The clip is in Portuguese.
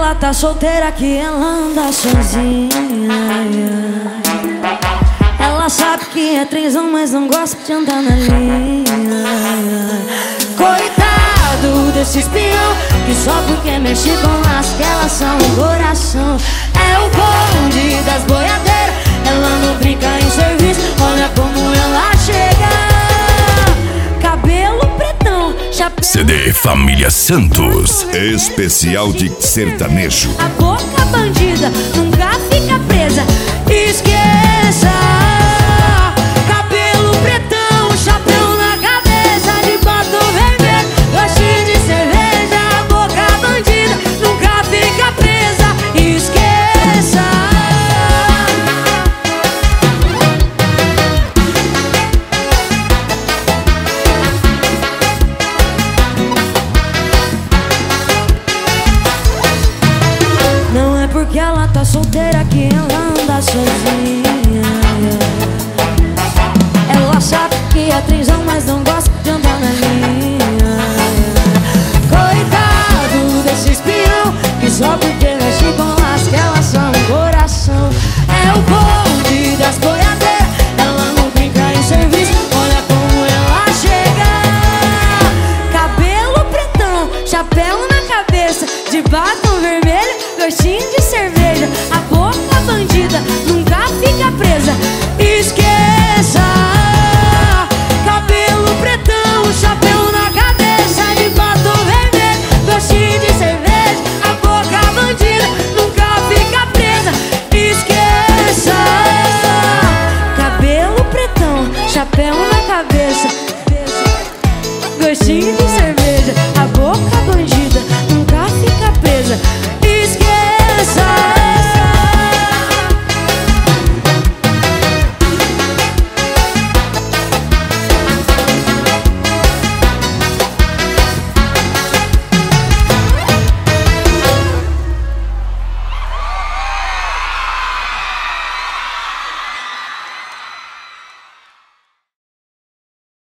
ela tá solteira que ela anda sozinha. Ela sabe que é trenzão, mas não gosta de andar na linha. Coitado desse espião, que só porque mexe com as que elas são o coração. É o bonde das boiadeiras, ela não brinca em serviço. Olha como ela chega. Cabelo pretão, chapéu. CD Família Santos, especial de sertanejo. A boca bandida nunca fica presa. Esqueça. Cabelo pretão, chapéu na cabeça, de batom vermelho, gostinho de cerveja. A boca bandida nunca fica presa. Esqueça. Não é porque ela tá solteira que ela anda sozinha. Ela sabe que é trenzão, mas não gosta de andar na linha. Coitado desse espião, que só porque mexe com as que elas são o coração. É o bonde das boiadeiras, ela não brinca em serviço. Olha como ela chega. Cabelo pretão, chapéu na cabeça, de batom vermelho, gostinho de cerveja. A boca bandida nunca fica presa.